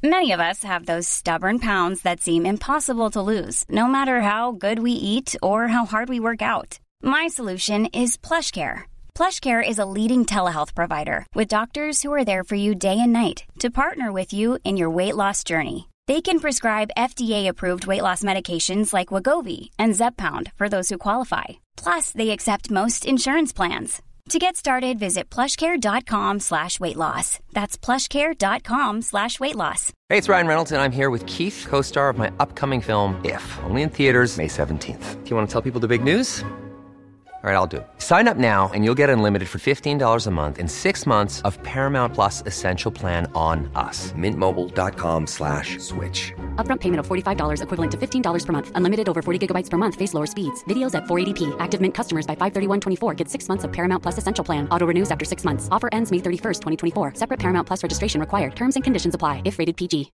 Many of us have those stubborn pounds that seem impossible to lose, no matter how good we eat or how hard we work out. My solution is PlushCare. PlushCare is a leading telehealth provider with doctors who are there for you day and night to partner with you in your weight loss journey. They can prescribe FDA-approved weight loss medications like Wegovy and Zepbound for those who qualify. Plus, they accept most insurance plans. To get started, visit plushcare.com/weightloss. That's plushcare.com/weightloss. Hey, it's Ryan Reynolds, and I'm here with Keith, co-star of my upcoming film, If, only in theaters May 17th. Do you want to tell people the big news? All right, I'll do it. Sign up now and you'll get unlimited for $15 a month and 6 months of Paramount Plus Essential Plan on us. MintMobile.com/switch. Upfront payment of $45 equivalent to $15 per month. Unlimited over 40 gigabytes per month. Face lower speeds. Videos at 480p. Active Mint customers by 531.24 get 6 months of Paramount Plus Essential Plan. Auto renews after 6 months. Offer ends May 31st, 2024. Separate Paramount Plus registration required. Terms and conditions apply if rated PG.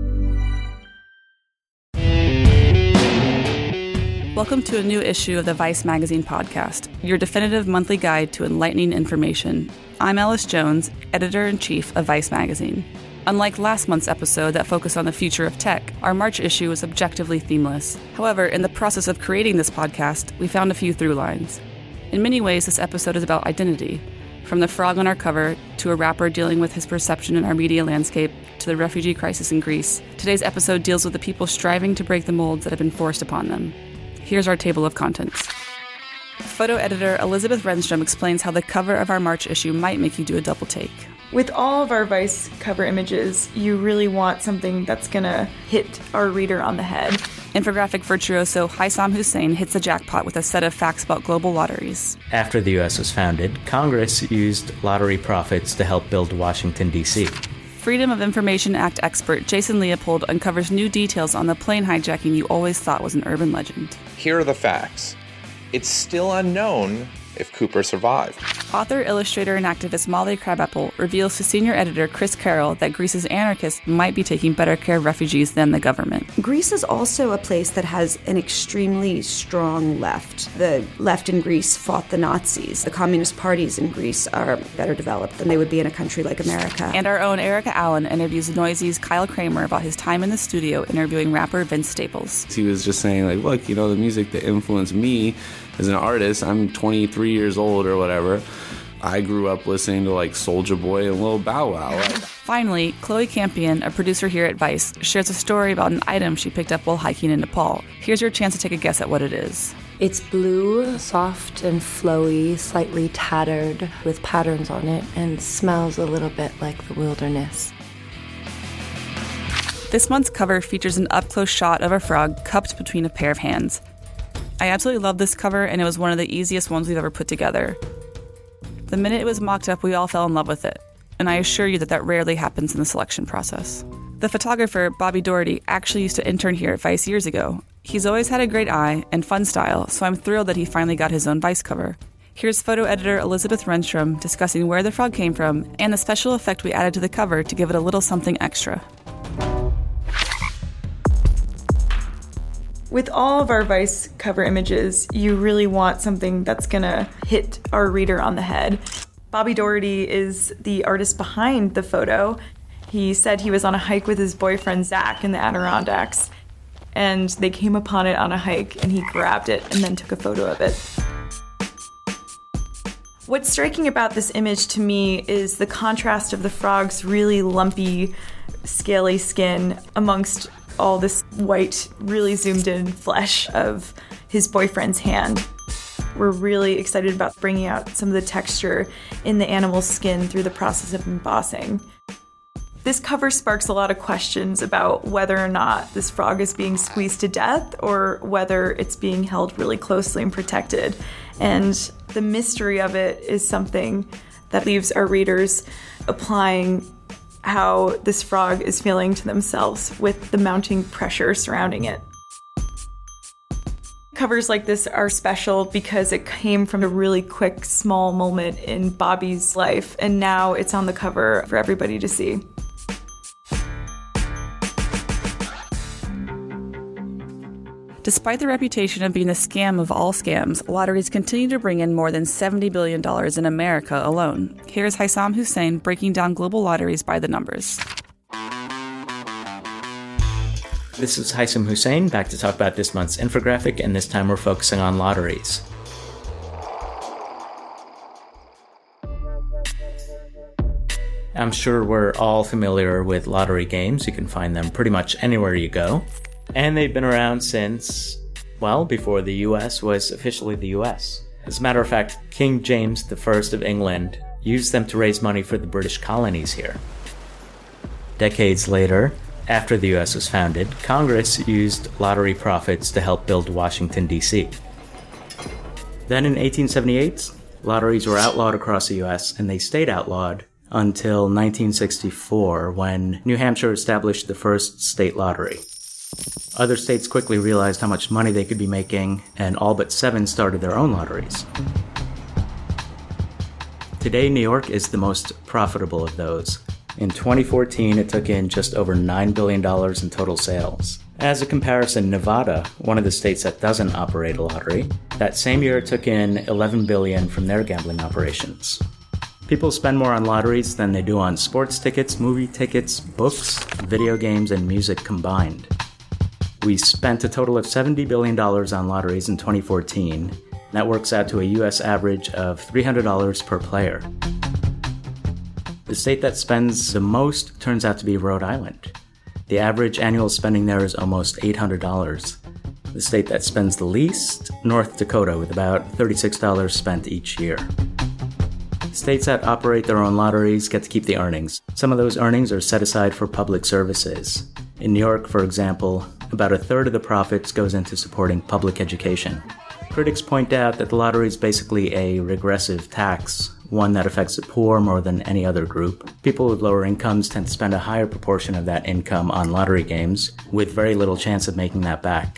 Welcome to a new issue of the Vice Magazine podcast, your definitive monthly guide to enlightening information. I'm Ellis Jones, editor-in-chief of Vice Magazine. Unlike last month's episode that focused on the future of tech, our March issue was objectively themeless. However, in the process of creating this podcast, we found a few through lines. In many ways, this episode is about identity. From the frog on our cover, to a rapper dealing with his perception in our media landscape, to the refugee crisis in Greece, today's episode deals with the people striving to break the molds that have been forced upon them. Here's our table of contents. Photo editor Elizabeth Renstrom explains how the cover of our March issue might make you do a double take. With all of our Vice cover images, you really want something that's going to hit our reader on the head. Infographic virtuoso Haysam Hussein hits the jackpot with a set of facts about global lotteries. After the U.S. was founded, Congress used lottery profits to help build Washington, D.C. Freedom of Information Act expert Jason Leopold uncovers new details on the plane hijacking you always thought was an urban legend. Here are the facts. It's still unknown if Cooper survived. Author, illustrator, and activist Molly Crabapple reveals to senior editor Chris Carroll that Greece's anarchists might be taking better care of refugees than the government. Greece is also a place that has an extremely strong left. The left in Greece fought the Nazis. The communist parties in Greece are better developed than they would be in a country like America. And our own Erica Allen interviews Noisy's Kyle Kramer about his time in the studio interviewing rapper Vince Staples. He was just saying, like, look, you know, the music that influenced me as an artist, I'm 23 years old or whatever. I grew up listening to like Soulja Boy and Lil Bow Wow. Finally, Chloe Campion, a producer here at Vice, shares a story about an item she picked up while hiking in Nepal. Here's your chance to take a guess at what it is. It's blue, soft and flowy, slightly tattered with patterns on it, and smells a little bit like the wilderness. This month's cover features an up-close shot of a frog cupped between a pair of hands. I absolutely love this cover, and it was one of the easiest ones we've ever put together. The minute it was mocked up, we all fell in love with it, and I assure you that rarely happens in the selection process. The photographer, Bobby Doherty, actually used to intern here at Vice years ago. He's always had a great eye and fun style, so I'm thrilled that he finally got his own Vice cover. Here's photo editor Elizabeth Renstrom discussing where the frog came from and the special effect we added to the cover to give it a little something extra. With all of our Vice cover images, you really want something that's going to hit our reader on the head. Bobby Doherty is the artist behind the photo. He said he was on a hike with his boyfriend Zach in the Adirondacks, and they came upon it on a hike, and he grabbed it and then took a photo of it. What's striking about this image to me is the contrast of the frog's really lumpy, scaly skin amongst all this white, really zoomed in flesh of his boyfriend's hand. We're really excited about bringing out some of the texture in the animal's skin through the process of embossing. This cover sparks a lot of questions about whether or not this frog is being squeezed to death or whether it's being held really closely and protected. And the mystery of it is something that leaves our readers applying how this frog is feeling to themselves with the mounting pressure surrounding it. Covers like this are special because it came from a really quick, small moment in Bobby's life, and now it's on the cover for everybody to see. Despite the reputation of being the scam of all scams, lotteries continue to bring in more than $70 billion in America alone. Here's Haysam Hussein breaking down global lotteries by the numbers. This is Haitham Hussein, back to talk about this month's infographic, and this time we're focusing on lotteries. I'm sure we're all familiar with lottery games. You can find them pretty much anywhere you go. And they've been around since, well, before the US was officially the US. As a matter of fact, King James I of England used them to raise money for the British colonies here. Decades later, after the US was founded, Congress used lottery profits to help build Washington, D.C. Then in 1878, lotteries were outlawed across the US, and they stayed outlawed until 1964, when New Hampshire established the first state lottery. Other states quickly realized how much money they could be making, and all but 7 started their own lotteries. Today, New York is the most profitable of those. In 2014, it took in just over $9 billion in total sales. As a comparison, Nevada, one of the states that doesn't operate a lottery, that same year took in $11 billion from their gambling operations. People spend more on lotteries than they do on sports tickets, movie tickets, books, video games, and music combined. We spent a total of $70 billion on lotteries in 2014. That works out to a U.S. average of $300 per player. The state that spends the most turns out to be Rhode Island. The average annual spending there is almost $800. The state that spends the least, North Dakota, with about $36 spent each year. States that operate their own lotteries get to keep the earnings. Some of those earnings are set aside for public services. In New York, for example, about a third of the profits goes into supporting public education. Critics point out that the lottery is basically a regressive tax, one that affects the poor more than any other group. People with lower incomes tend to spend a higher proportion of that income on lottery games, with very little chance of making that back.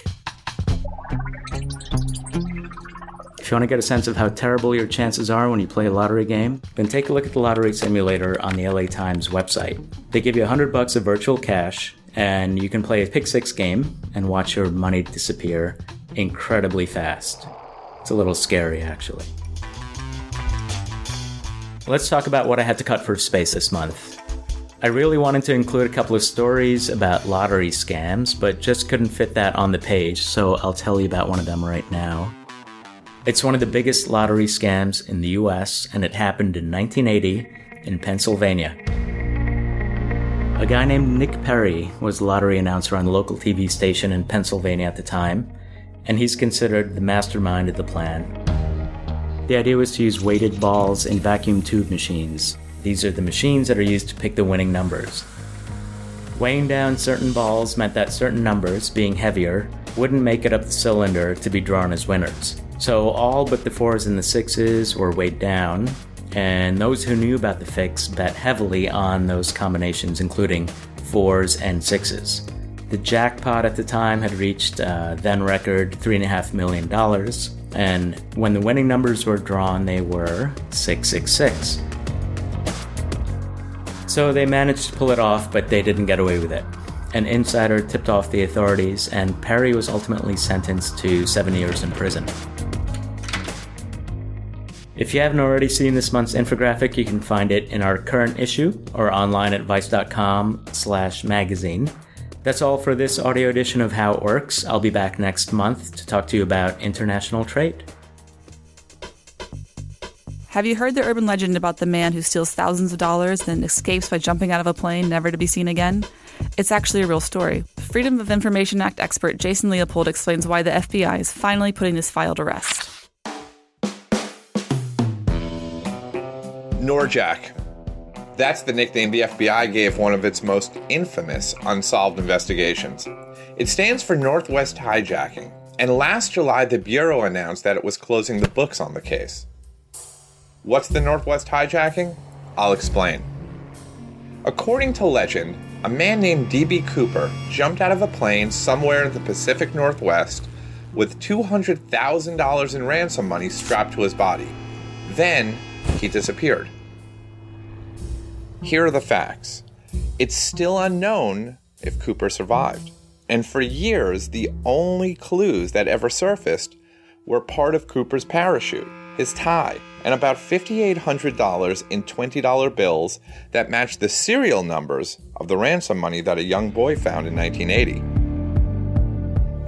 If you want to get a sense of how terrible your chances are when you play a lottery game, then take a look at the lottery simulator on the LA Times website. They give you $100 of virtual cash, and you can play a pick-six game and watch your money disappear incredibly fast. It's a little scary, actually. Let's talk about what I had to cut for space this month. I really wanted to include a couple of stories about lottery scams, but just couldn't fit that on the page, so I'll tell you about one of them right now. It's one of the biggest lottery scams in the US, and it happened in 1980 in Pennsylvania. A guy named Nick Perry was the lottery announcer on the local TV station in Pennsylvania at the time, and he's considered the mastermind of the plan. The idea was to use weighted balls in vacuum tube machines. These are the machines that are used to pick the winning numbers. Weighing down certain balls meant that certain numbers, being heavier, wouldn't make it up the cylinder to be drawn as winners. So all but the 4s and the 6s were weighed down, and those who knew about the fix bet heavily on those combinations, including 4s and 6s. The jackpot at the time had reached then record $3.5 million, and when the winning numbers were drawn, they were 666. So they managed to pull it off, but they didn't get away with it. An insider tipped off the authorities, and Perry was ultimately sentenced to 7 years in prison. If you haven't already seen this month's infographic, you can find it in our current issue or online at vice.com/magazine. That's all for this audio edition of How It Works. I'll be back next month to talk to you about international trade. Have you heard the urban legend about the man who steals thousands of dollars and escapes by jumping out of a plane, never to be seen again? It's actually a real story. Freedom of Information Act expert Jason Leopold explains why the FBI is finally putting this file to rest. Norjack. That's the nickname the FBI gave one of its most infamous unsolved investigations. It stands for Northwest Hijacking, and last July the Bureau announced that it was closing the books on the case. What's the Northwest Hijacking? I'll explain. According to legend, a man named D.B. Cooper jumped out of a plane somewhere in the Pacific Northwest with $200,000 in ransom money strapped to his body. Then, he disappeared. Here are the facts. It's still unknown if Cooper survived. And for years, the only clues that ever surfaced were part of Cooper's parachute, his tie, and about $5,800 in $20 bills that matched the serial numbers of the ransom money that a young boy found in 1980.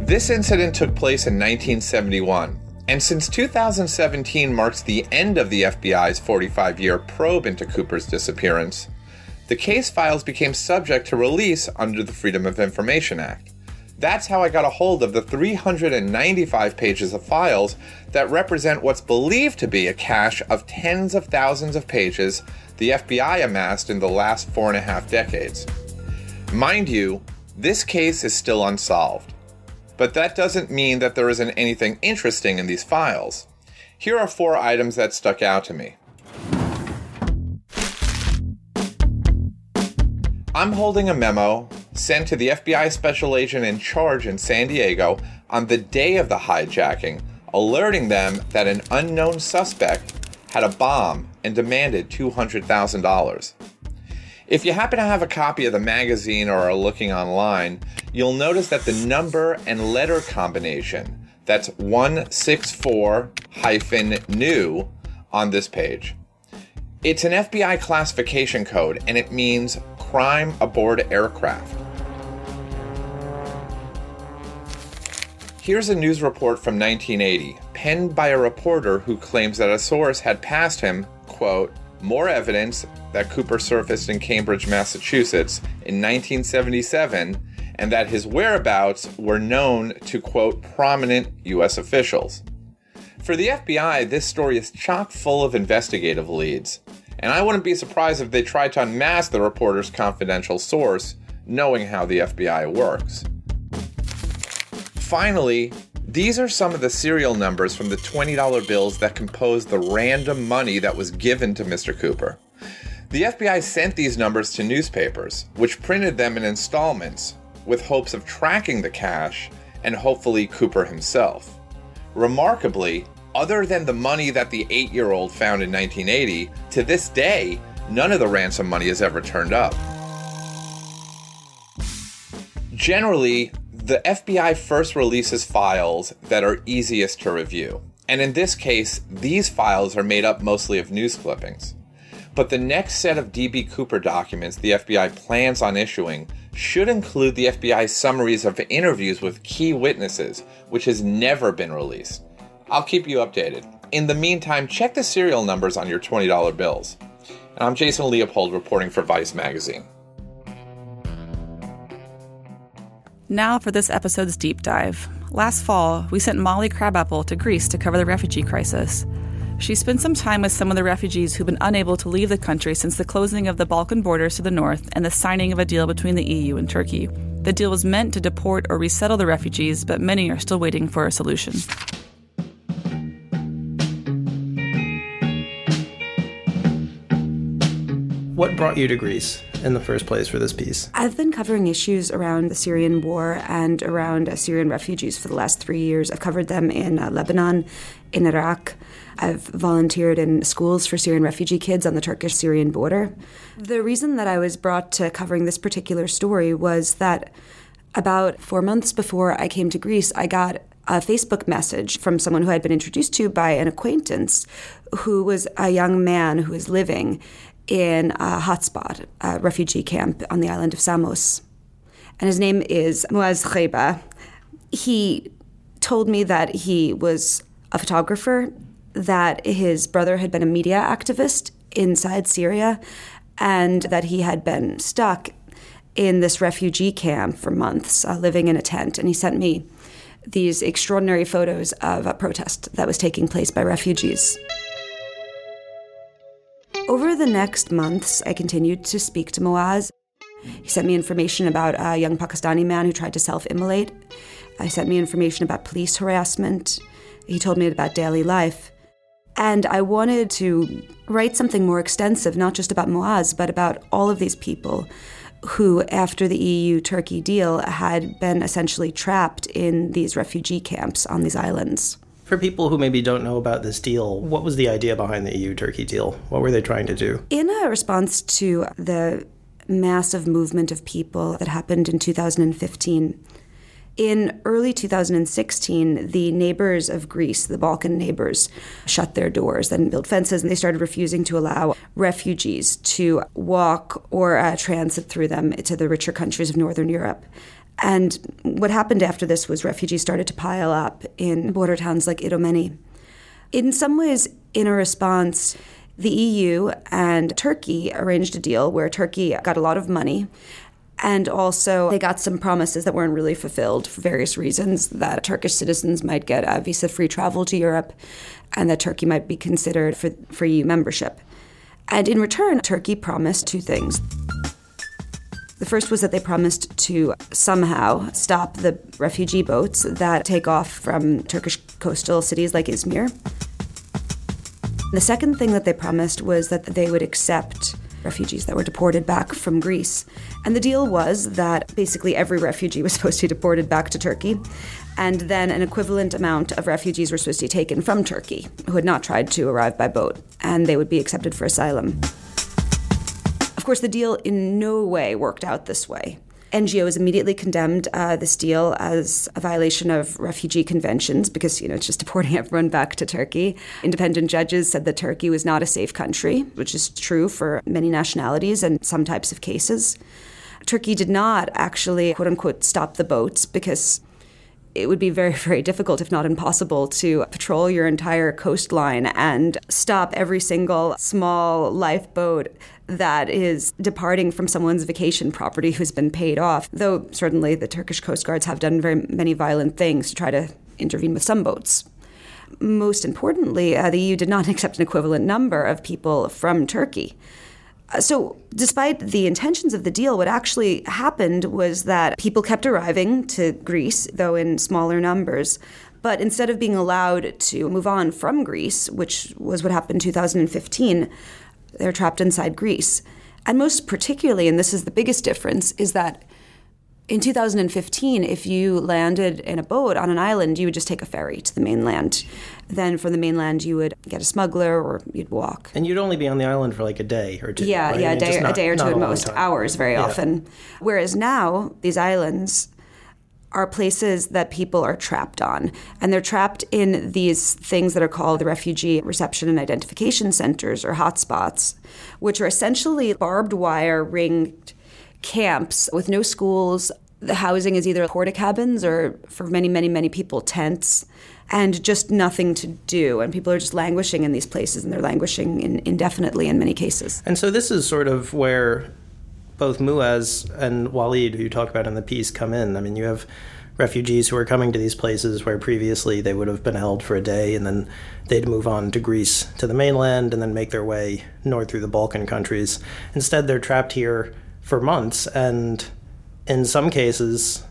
This incident took place in 1971, and since 2017 marks the end of the FBI's 45-year probe into Cooper's disappearance, the case files became subject to release under the Freedom of Information Act. That's how I got a hold of the 395 pages of files that represent what's believed to be a cache of tens of thousands of pages the FBI amassed in the last 4.5 decades. Mind you, this case is still unsolved. But that doesn't mean that there isn't anything interesting in these files. Here are 4 items that stuck out to me. I'm holding a memo sent to the FBI special agent in charge in San Diego on the day of the hijacking, alerting them that an unknown suspect had a bomb and demanded $200,000. If you happen to have a copy of the magazine or are looking online, you'll notice that the number and letter combination, that's 164-new on this page. It's an FBI classification code, and it means crime aboard aircraft. Here's a news report from 1980, penned by a reporter who claims that a source had passed him, quote, more evidence that Cooper surfaced in Cambridge, Massachusetts in 1977, and that his whereabouts were known to, quote, prominent U.S. officials. For the FBI, this story is chock full of investigative leads, and I wouldn't be surprised if they tried to unmask the reporter's confidential source, knowing how the FBI works. Finally, these are some of the serial numbers from the $20 bills that compose the random money that was given to Mr. Cooper. The FBI sent these numbers to newspapers, which printed them in installments, with hopes of tracking the cash and hopefully Cooper himself. Remarkably, other than the money that the 8-year-old found in 1980, to this day, none of the ransom money has ever turned up. Generally, the FBI first releases files that are easiest to review, and in this case, these files are made up mostly of news clippings. But the next set of D.B. Cooper documents the FBI plans on issuing should include the FBI's summaries of interviews with key witnesses, which has never been released. I'll keep you updated. In the meantime, check the serial numbers on your $20 bills. And I'm Jason Leopold reporting for Vice Magazine. Now for this episode's deep dive. Last fall, we sent Molly Crabapple to Greece to cover the refugee crisis. She spent some time with some of the refugees who've been unable to leave the country since the closing of the Balkan borders to the north and the signing of a deal between the EU and Turkey. The deal was meant to deport or resettle the refugees, but many are still waiting for a solution. What brought you to Greece in the first place for this piece? I've been covering issues around the Syrian war and around Syrian refugees for the last 3 years. I've covered them in Lebanon, in Iraq. I've volunteered in schools for Syrian refugee kids on the Turkish-Syrian border. The reason that I was brought to covering this particular story was that about 4 months before I came to Greece, I got a Facebook message from someone who I'd been introduced to by an acquaintance who was a young man who was living in a hotspot, a refugee camp on the island of Samos. And his name is Muaz Kheba. He told me that he was a photographer, that his brother had been a media activist inside Syria, and that he had been stuck in this refugee camp for months, living in a tent. And he sent me these extraordinary photos of a protest that was taking place by refugees. Over the next months, I continued to speak to Muaz. He sent me information about a young Pakistani man who tried to self-immolate. He sent me information about police harassment. He told me about daily life. And I wanted to write something more extensive, not just about Muaz, but about all of these people who, after the EU-Turkey deal, had been essentially trapped in these refugee camps on these islands. For people who maybe don't know about this deal, what was the idea behind the EU-Turkey deal? What were they trying to do? In a response to the massive movement of people that happened in 2015, in early 2016, the neighbors of Greece, the Balkan neighbors, shut their doors and built fences, and they started refusing to allow refugees to walk or transit through them to the richer countries of Northern Europe. And what happened after this was refugees started to pile up in border towns like Idomeni. In some ways, in a response, the EU and Turkey arranged a deal where Turkey got a lot of money, and also they got some promises that weren't really fulfilled for various reasons, that Turkish citizens might get visa-free travel to Europe, and that Turkey might be considered for EU membership. And in return, Turkey promised two things. The first was that they promised to somehow stop the refugee boats that take off from Turkish coastal cities like Izmir. The second thing that they promised was that they would accept refugees that were deported back from Greece. And the deal was that basically every refugee was supposed to be deported back to Turkey, and then an equivalent amount of refugees were supposed to be taken from Turkey who had not tried to arrive by boat, and they would be accepted for asylum. Of course, the deal in no way worked out this way. NGOs immediately condemned this deal as a violation of refugee conventions because, it's just deporting everyone back to Turkey. Independent judges said that Turkey was not a safe country, which is true for many nationalities and some types of cases. Turkey did not actually, quote-unquote, stop the boats because it would be very, very difficult, if not impossible, to patrol your entire coastline and stop every single small lifeboat that is departing from someone's vacation property who's been paid off, though certainly the Turkish Coast Guards have done very many violent things to try to intervene with some boats. Most importantly, the EU did not accept an equivalent number of people from Turkey. So despite the intentions of the deal, what actually happened was that people kept arriving to Greece, though in smaller numbers. But instead of being allowed to move on from Greece, which was what happened in 2015, they're trapped inside Greece. And most particularly, and this is the biggest difference, is that in 2015, if you landed in a boat on an island, you would just take a ferry to the mainland. Then from the mainland, you would get a smuggler or you'd walk. And you'd only be on the island for like a day or two. Yeah, right? yeah, a day or two at most, time. hours very often. Whereas now, these islands are places that people are trapped on. And they're trapped in these things that are called the Refugee Reception and Identification Centers, or hotspots, which are essentially barbed wire ringed camps with no schools. The housing is either porta cabins or, for many, many, many people, tents, and just nothing to do. And people are just languishing in these places, and they're languishing indefinitely in many cases. And so this is sort of where both Muaz and Walid, who you talk about in the piece, come in. I mean, you have refugees who are coming to these places where previously they would have been held for a day, and then they'd move on to Greece, to the mainland, and then make their way north through the Balkan countries. Instead, they're trapped here for months, and in some cases,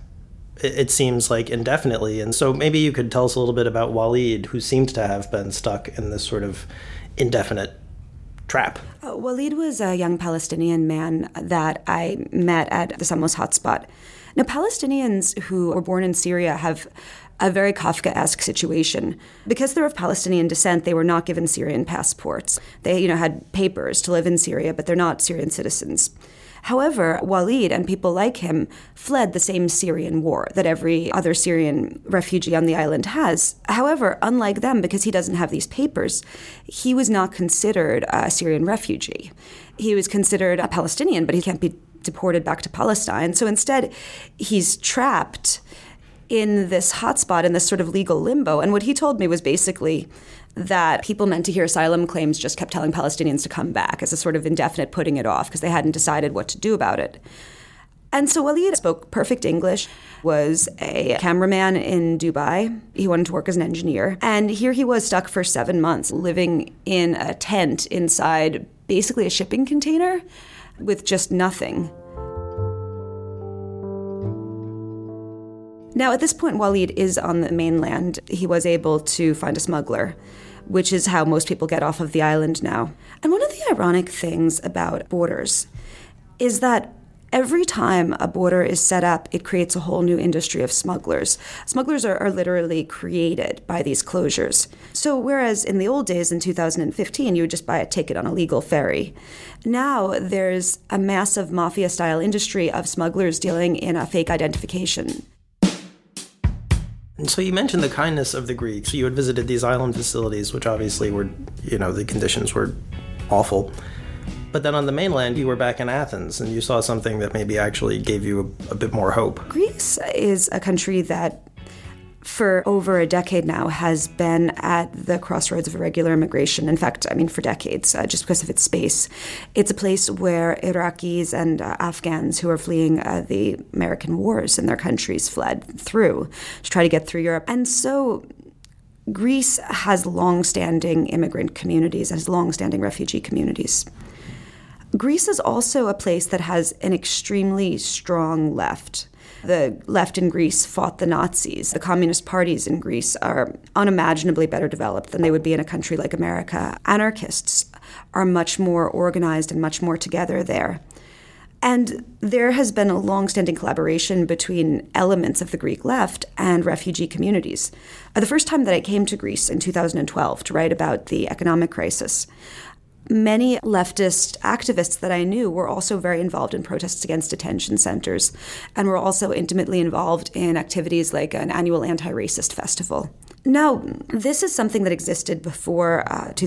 it seems like indefinitely. And so maybe you could tell us a little bit about Walid, who seemed to have been stuck in this sort of indefinite trap. Walid was a young Palestinian man that I met at the Samos hotspot. Now, Palestinians who were born in Syria have a very Kafkaesque situation. Because they're of Palestinian descent, they were not given Syrian passports. They, had papers to live in Syria, but they're not Syrian citizens. However, Walid and people like him fled the same Syrian war that every other Syrian refugee on the island has. However, unlike them, because he doesn't have these papers, he was not considered a Syrian refugee. He was considered a Palestinian, but he can't be deported back to Palestine. So instead, he's trapped in this hotspot, in this sort of legal limbo. And what he told me was basically that people meant to hear asylum claims just kept telling Palestinians to come back as a sort of indefinite putting it off because they hadn't decided what to do about it. And so Walid spoke perfect English, was a cameraman in Dubai. He wanted to work as an engineer. And here he was stuck for 7 months, living in a tent inside basically a shipping container with just nothing. Now, at this point, Walid is on the mainland. He was able to find a smuggler, which is how most people get off of the island now. And one of the ironic things about borders is that every time a border is set up, it creates a whole new industry of smugglers. Smugglers are literally created by these closures. So whereas in the old days, in 2015, you would just buy a ticket on a legal ferry, now there's a massive mafia-style industry of smugglers dealing in a fake identification. And so you mentioned the kindness of the Greeks. You had visited these island facilities, which obviously were, the conditions were awful. But then on the mainland, you were back in Athens, and you saw something that maybe actually gave you a bit more hope. Greece is a country that, for over a decade now, has been at the crossroads of irregular immigration. In fact, for decades, just because of its space. It's a place where Iraqis and Afghans who are fleeing the American wars in their countries fled through to try to get through Europe. And so Greece has long-standing immigrant communities, has long-standing refugee communities. Greece is also a place that has an extremely strong left. The left in Greece fought the Nazis. The communist parties in Greece are unimaginably better developed than they would be in a country like America. Anarchists are much more organized and much more together there. And there has been a long-standing collaboration between elements of the Greek left and refugee communities. The first time that I came to Greece in 2012 to write about the economic crisis, many leftist activists that I knew were also very involved in protests against detention centers and were also intimately involved in activities like an annual anti-racist festival. Now, this is something that existed before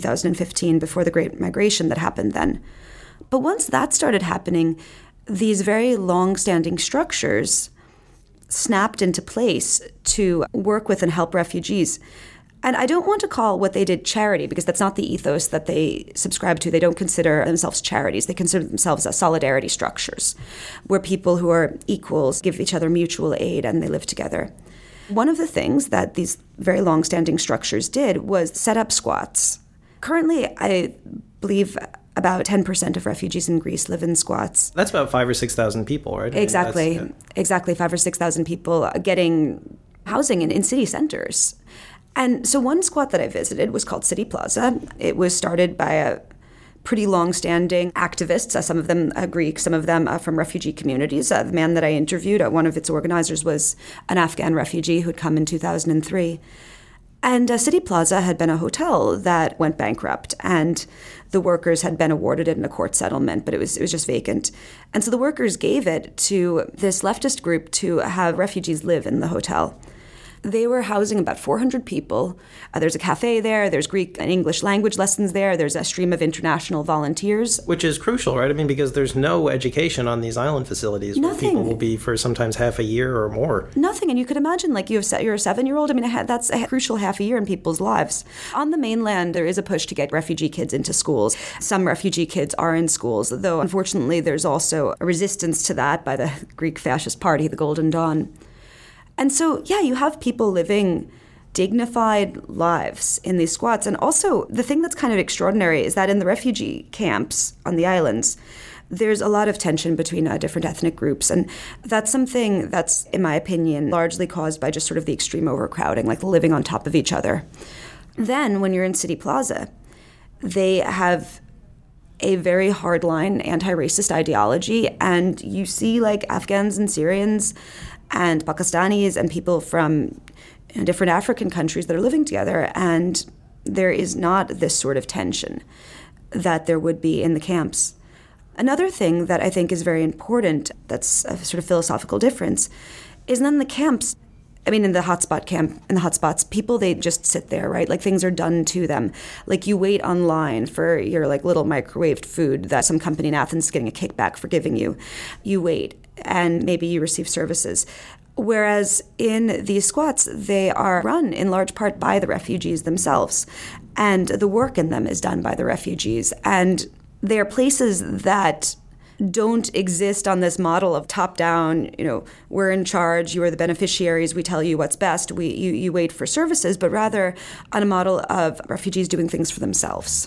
2015, before the Great Migration that happened then. But once that started happening, these very long-standing structures snapped into place to work with and help refugees. And I don't want to call what they did charity, because that's not the ethos that they subscribe to. They don't consider themselves charities. They consider themselves solidarity structures, where people who are equals give each other mutual aid and they live together. One of the things that these very long-standing structures did was set up squats. Currently, I believe about 10% of refugees in Greece live in squats. That's about 5,000 or 6,000 people, right? Exactly. Exactly, 5,000 or 6,000 people getting housing in city centers. And so one squat that I visited was called City Plaza. It was started by a pretty long-standing activists, some of them Greek, some of them from refugee communities. The man that I interviewed, one of its organizers, was an Afghan refugee who'd come in 2003. And City Plaza had been a hotel that went bankrupt, and the workers had been awarded it in a court settlement, but it was just vacant. And so the workers gave it to this leftist group to have refugees live in the hotel. They were housing about 400 people. There's a cafe there. There's Greek and English language lessons there. There's a stream of international volunteers. Which is crucial, right? because there's no education on these island facilities. Nothing. Where people will be for sometimes half a year or more. Nothing. And you could imagine, you're a 7-year-old. that's a crucial half a year in people's lives. On the mainland, there is a push to get refugee kids into schools. Some refugee kids are in schools, though unfortunately there's also a resistance to that by the Greek fascist party, the Golden Dawn. And so, you have people living dignified lives in these squats. And also, the thing that's kind of extraordinary is that in the refugee camps on the islands, there's a lot of tension between different ethnic groups. And that's something that's, in my opinion, largely caused by just sort of the extreme overcrowding, living on top of each other. Then, when you're in City Plaza, they have a very hardline anti-racist ideology, and you see Afghans and Syrians and Pakistanis and people from different African countries that are living together, and there is not this sort of tension that there would be in the camps. Another thing that I think is very important, that's a sort of philosophical difference, is then the camps, in the hotspot camp, in the hotspots, people, they just sit there, right? Things are done to them. You wait online for your little microwaved food that some company in Athens is getting a kickback for giving you. You wait, and maybe you receive services. Whereas in these squats, they are run in large part by the refugees themselves. And the work in them is done by the refugees. And they are places that don't exist on this model of top-down, we're in charge, you are the beneficiaries, we tell you what's best, you wait for services, but rather on a model of refugees doing things for themselves.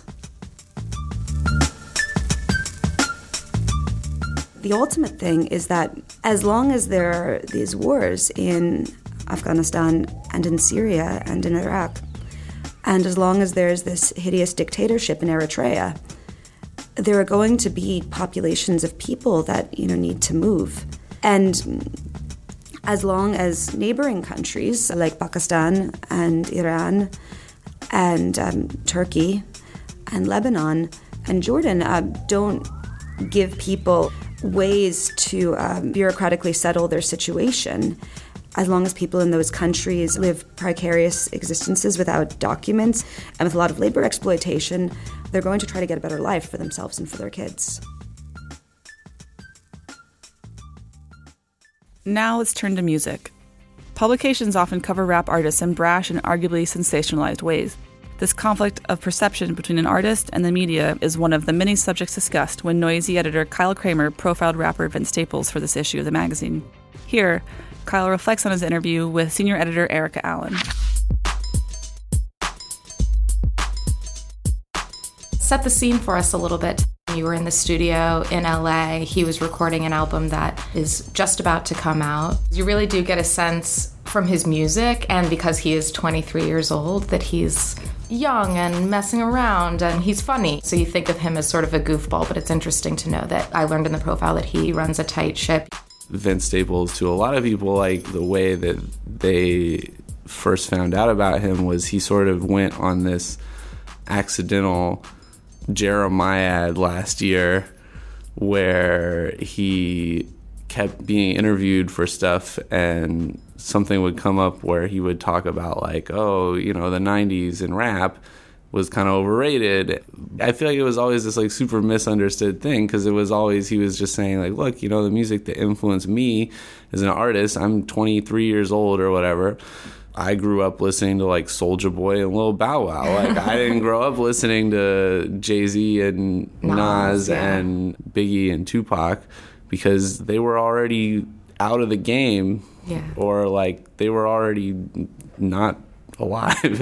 The ultimate thing is that as long as there are these wars in Afghanistan and in Syria and in Iraq, and as long as there's this hideous dictatorship in Eritrea, there are going to be populations of people that, need to move. And as long as neighboring countries like Pakistan and Iran and Turkey and Lebanon and Jordan don't give people ways to bureaucratically settle their situation as long as people in those countries live precarious existences without documents and with a lot of labor exploitation, they're going to try to get a better life for themselves and for their kids. Now let's turn to music. Publications often cover rap artists in brash and arguably sensationalized ways. This conflict of perception between an artist and the media is one of the many subjects discussed when Noisey editor Kyle Kramer profiled rapper Vince Staples for this issue of the magazine. Here, Kyle reflects on his interview with senior editor Erica Allen. Set the scene for us a little bit. You were in the studio in LA. He was recording an album that is just about to come out. You really do get a sense from his music, and because he is 23 years old, that he's young and messing around and he's funny. So you think of him as sort of a goofball, but it's interesting to know that I learned in the profile that he runs a tight ship. Vince Staples, to a lot of people, like the way that they first found out about him was he sort of went on this accidental Jeremiad last year where he kept being interviewed for stuff and something would come up where he would talk about like, oh, you know, the 90s in rap was kind of overrated. I feel like it was always this like super misunderstood thing because it was always, he was just saying like, look, you know, the music that influenced me as an artist, I'm 23 years old or whatever. I grew up listening to like Soulja Boy and Lil Bow Wow. Like I didn't grow up listening to Jay-Z and Nas and Biggie and Tupac because they were already out of the game or like they were already not alive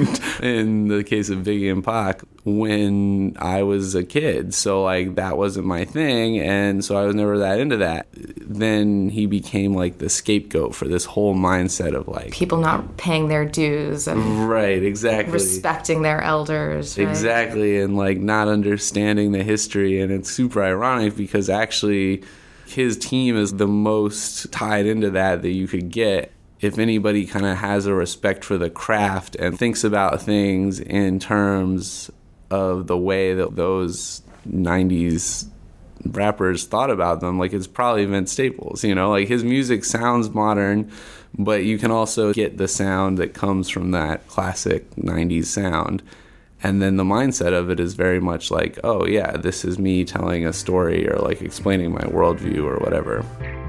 in the case of Biggie and Pac when I was a kid. So like that wasn't my thing, and so I was never that into that. Then he became like the scapegoat for this whole mindset of like people not paying their dues and respecting their elders. Right? Exactly, and like not understanding the history. And it's super ironic because actually his team is the most tied into that you could get. If anybody kind of has a respect for the craft and thinks about things in terms of the way that those 90s rappers thought about them, like it's probably Vince Staples, you know? Like his music sounds modern, but you can also get the sound that comes from that classic 90s sound. And then the mindset of it is very much like, oh yeah, this is me telling a story or like explaining my worldview or whatever.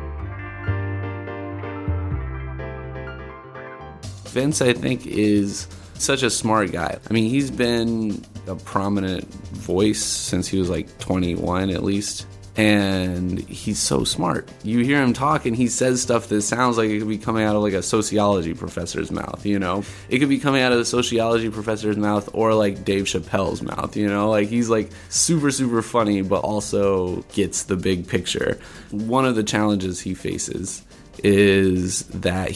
Vince, I think, is such a smart guy. I mean, he's been a prominent voice since he was like 21 at least, and he's so smart. You hear him talk and he says stuff that sounds like it could be coming out of like a sociology professor's mouth, you know? It could be coming out of the sociology professor's mouth or like Dave Chappelle's mouth, you know? Like he's like super, super funny, but also gets the big picture. One of the challenges he faces is that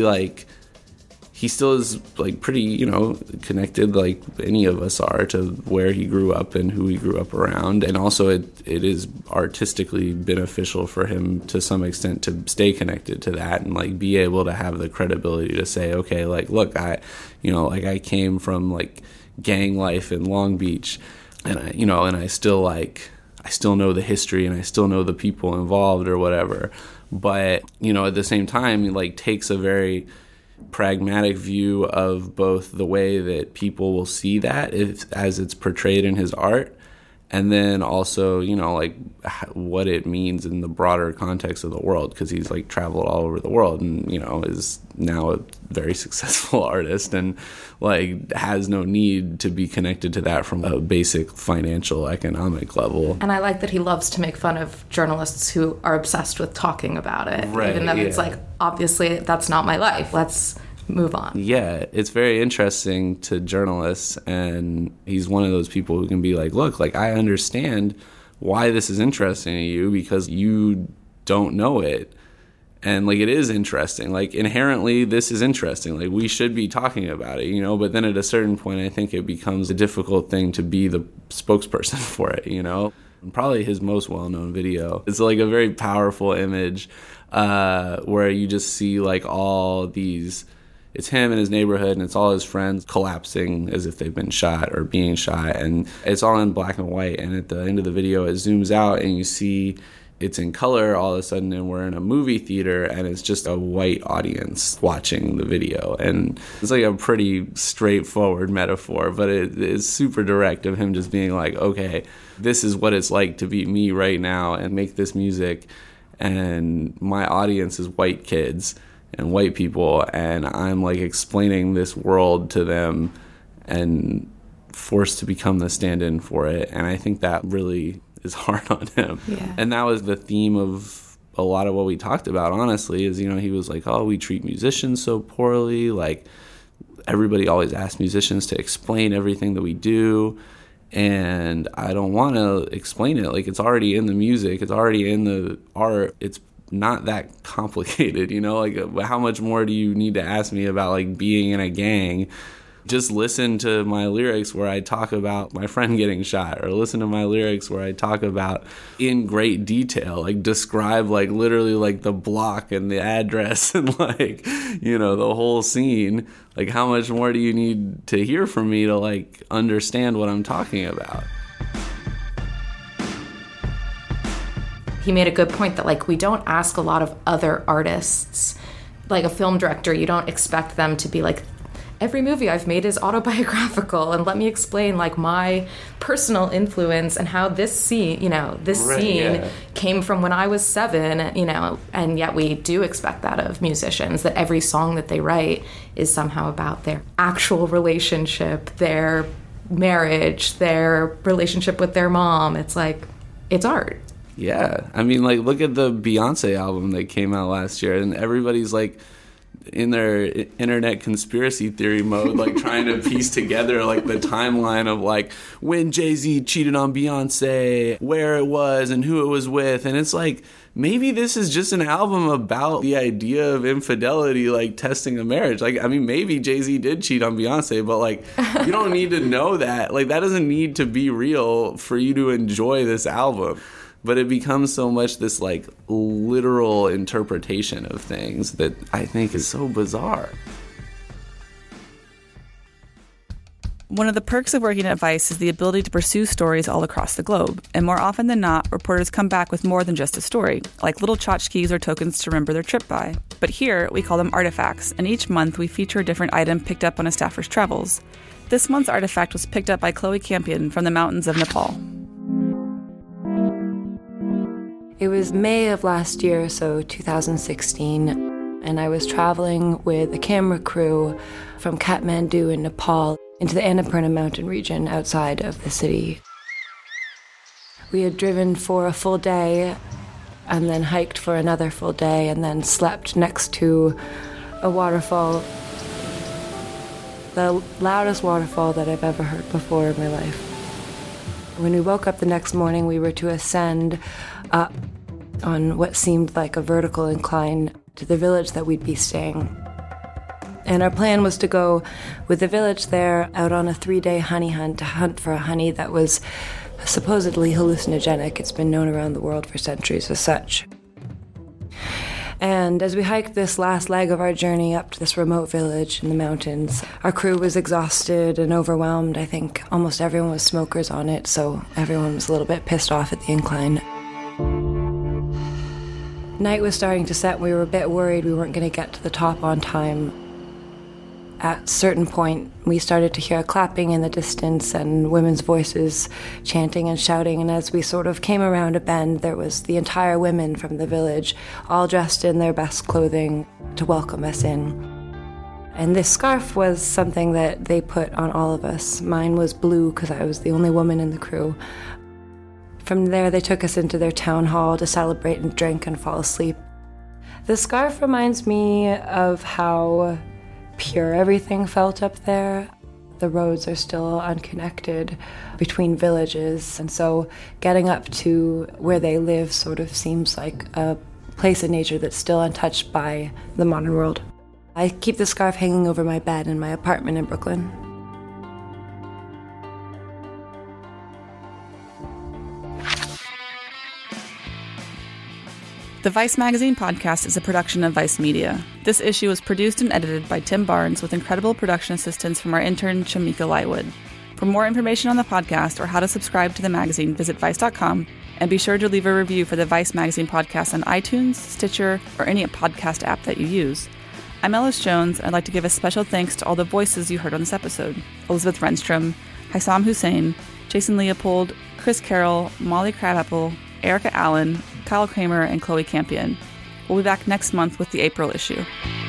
he still is like pretty, you know, connected like any of us are to where he grew up and who he grew up around. And also it is artistically beneficial for him to some extent to stay connected to that and like be able to have the credibility to say, okay, like, look, I came from like gang life in Long Beach and I still know the history and I still know the people involved or whatever. But, you know, at the same time, he like takes a very pragmatic view of both the way that people will see that as it's portrayed in his art, and then also, you know, like what it means in the broader context of the world, because he's like traveled all over the world and, you know, is now a very successful artist and like has no need to be connected to that from a basic financial economic level. And I like that he loves to make fun of journalists who are obsessed with talking about it, right, even though it's like, obviously that's not my life, let's move on. Yeah, it's very interesting to journalists, and he's one of those people who can be like, look, like I understand why this is interesting to you because you don't know it. And like it is interesting, like inherently this is interesting, like we should be talking about it, you know, but then at a certain point I think it becomes a difficult thing to be the spokesperson for it, you know. And probably his most well-known video, it's like a very powerful image where you just see like all these, it's him in his neighborhood and it's all his friends collapsing as if they've been shot or being shot, and it's all in black and white, and at the end of the video it zooms out and you see it's in color all of a sudden and we're in a movie theater and it's just a white audience watching the video. And it's like a pretty straightforward metaphor, but it is super direct of him just being like, okay, this is what it's like to be me right now and make this music. And my audience is white kids and white people, and I'm like explaining this world to them and forced to become the stand-in for it. And I think that really is hard on him. Yeah. And that was the theme of a lot of what we talked about, honestly, is, he was like, oh, we treat musicians so poorly. Like, everybody always asks musicians to explain everything that we do. And I don't want to explain it. Like, it's already in the music. It's already in the art. It's not that complicated, Like, how much more do you need to ask me about, like, being in a gang? Just listen to my lyrics where I talk about my friend getting shot, or listen to my lyrics where I talk about in great detail, like describe like literally like the block and the address and like, the whole scene. Like, how much more do you need to hear from me to like understand what I'm talking about? He made a good point that like we don't ask a lot of other artists, like a film director, you don't expect them to be like, every movie I've made is autobiographical, and let me explain like my personal influence and how this scene, came from when I was 7, and yet we do expect that of musicians, that every song that they write is somehow about their actual relationship, their marriage, their relationship with their mom. It's like, it's art. Yeah. I mean, like, look at the Beyonce album that came out last year, and everybody's like, in their internet conspiracy theory mode, like trying to piece together like the timeline of like when Jay-Z cheated on Beyonce, where it was and who it was with. And it's like, maybe this is just an album about the idea of infidelity, like testing a marriage. Like, I mean, maybe Jay-Z did cheat on Beyonce, but like, you don't need to know that. Like, that doesn't need to be real for you to enjoy this album. But it becomes so much this like literal interpretation of things that I think is so bizarre. One of the perks of working at Vice is the ability to pursue stories all across the globe. And more often than not, reporters come back with more than just a story, like little tchotchkes or tokens to remember their trip by. But here, we call them artifacts, and each month we feature a different item picked up on a staffer's travels. This month's artifact was picked up by Chloe Campion from the mountains of Nepal. It was May of last year, so 2016, and I was traveling with a camera crew from Kathmandu in Nepal into the Annapurna mountain region outside of the city. We had driven for a full day and then hiked for another full day and then slept next to a waterfall, the loudest waterfall that I've ever heard before in my life. When we woke up the next morning, we were to ascend up on what seemed like a vertical incline to the village that we'd be staying. And our plan was to go with the village there out on a 3-day honey hunt to hunt for a honey that was supposedly hallucinogenic. It's been known around the world for centuries as such. And as we hiked this last leg of our journey up to this remote village in the mountains, our crew was exhausted and overwhelmed. I think almost everyone was smokers on it, so everyone was a little bit pissed off at the incline. Night was starting to set. We were a bit worried we weren't going to get to the top on time. At a certain point, we started to hear clapping in the distance and women's voices chanting and shouting, and as we sort of came around a bend, there was the entire women from the village, all dressed in their best clothing to welcome us in. And this scarf was something that they put on all of us. Mine was blue because I was the only woman in the crew. From there, they took us into their town hall to celebrate and drink and fall asleep. The scarf reminds me of how pure everything felt up there. The roads are still unconnected between villages, and so getting up to where they live sort of seems like a place in nature that's still untouched by the modern world. I keep the scarf hanging over my bed in my apartment in Brooklyn. The Vice Magazine podcast is a production of Vice Media. This issue was produced and edited by Tim Barnes with incredible production assistance from our intern, Shamika Lightwood. For more information on the podcast or how to subscribe to the magazine, visit vice.com And be sure to leave a review for the Vice Magazine podcast on iTunes, Stitcher, or any podcast app that you use. I'm Ellis Jones. I'd like to give a special thanks to all the voices you heard on this episode. Elizabeth Renstrom, Haysam Hussein, Jason Leopold, Chris Carroll, Molly Crabapple, Erica Allen, Kyle Kramer, and Chloe Campion. We'll be back next month with the April issue.